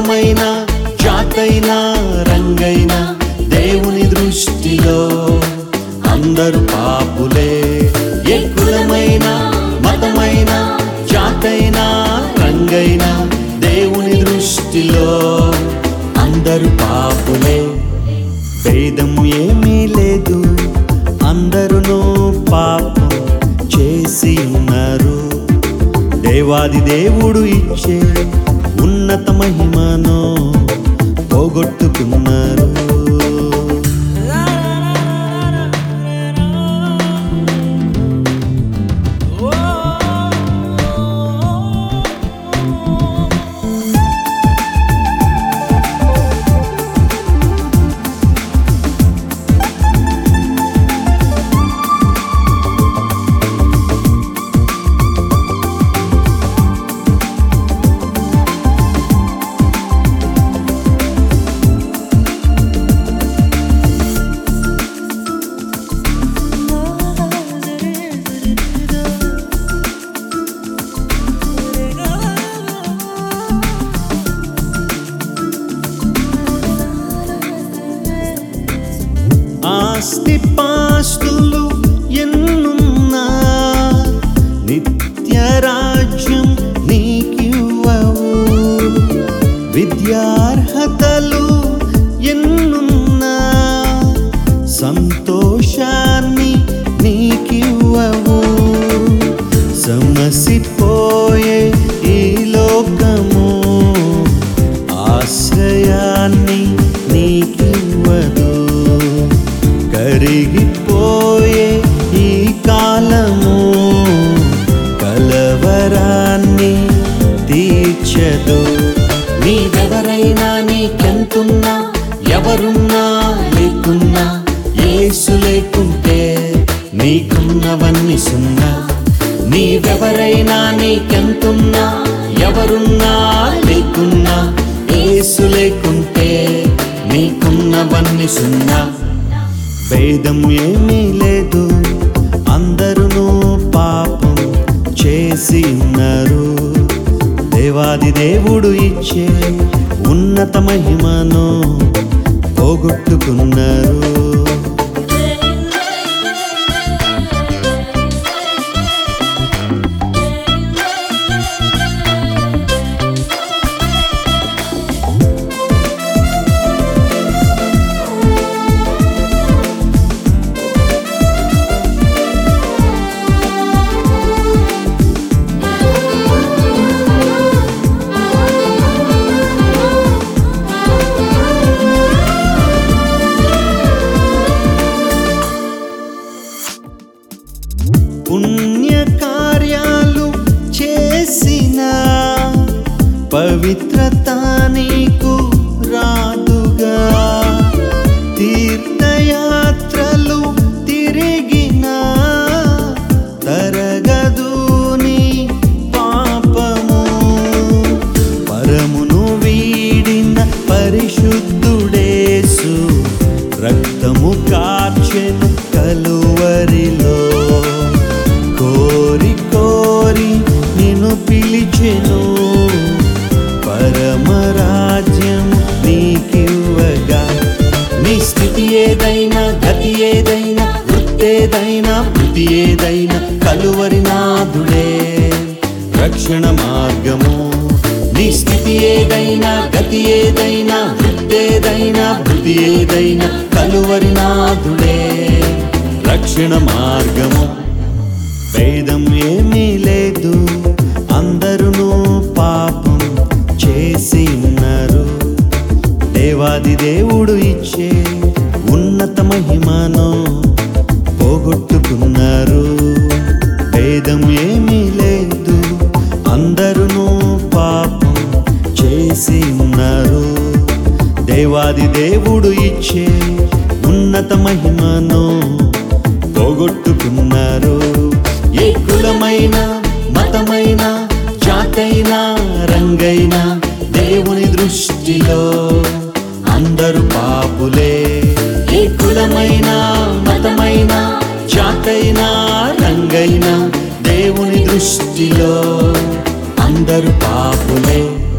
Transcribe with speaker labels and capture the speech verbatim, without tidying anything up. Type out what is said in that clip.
Speaker 1: కులమైన జాతైన రంగైన దేవుని దృష్టిలో అందరూ పాపులే. ఏ కులమైన మతమైన జాతైన రంగైన దేవుని దృష్టిలో అందరూ పాపులే. భేదం ఏమీ లేదు, అందరూ పాపం చేసి ఉన్నారు. దేవాది దేవుడు ఇచ్చే ఉన్నత మహిమను పోగొట్టుకున్నారు. ఆస్తి పాస్తులు ఎన్నున్నా నిత్య రాజ్యం నీకివ్వవు. విద్యార్హతలు ఎన్నున్నా సంతోషాన్ని నీకివ్వవు. సమసిపోయే ఈ లోకము ఆశ్రయాన్ని నీకివ్వదు. కరిగిపోయే ఈ కాలము కలవరాన్ని తీర్చదు. నీవెవరైనా నీకెంతున్నా ఎవరున్నా లేకున్నా యేసు లేకుంటే నీకున్నవన్నీ సున్నా. నీవెవరైనా నీకెంతున్నా ఎవరున్నా లేకున్నా యేసు లేకుంటే నీకున్నవన్నీ సున్నా. భేదం ఏమీ లేదు, అందరూ పాపం చేసి ఉన్నారు. దేవాది దేవుడు ఇచ్చే ఉన్నత మహిమను పోగొట్టుకున్నారు. పుణ్య కార్యాలు చేసిన పవిత్రత నీకు రాదుగా. తీర్థయాత్రలు తిరిగిన తరగదు నీ పాపము. పరమును వీడిన పరిశుద్ధుడేసు రక్తము కార్చెను కలువరిలో. కోరి కోరి నిన్ను పిలిచెను పరమరాజ్యం నీకివ్వగా. నీ స్థితి ఏదైనా గతి ఏదైనా వృత్తేదైనా బుద్ధి ఏదైనా కలువరి నాథుడే రక్షణ మార్గము. నీ స్థితి ఏదైనా గతి ఏదైనా వృత్తేదైనా బుద్ధి ఏదైనా కలువరి నాథుడే రక్షణ మార్గము. భేదం ఏమీ లేదు, అందరూ పాపం చేసి ఉన్నారు. దేవాది దేవుడు ఇచ్చే ఉన్నత మహిమను పోగొట్టుకున్నారు. భేదం ఏమీ లేదు, అందరూ పాపం చేసి ఉన్నారు. దేవాది దేవుడు ఇచ్చే ఉన్నత మహిమను పోగొట్టుకున్నారు. ఏ కులమైన మతమైన జాతైన రంగైన దేవుని దృష్టిలో అందరూ పాపులే. ఏ కులమైన మతమైన జాతైన రంగైన దేవుని దృష్టిలో అందరూ పాపులే.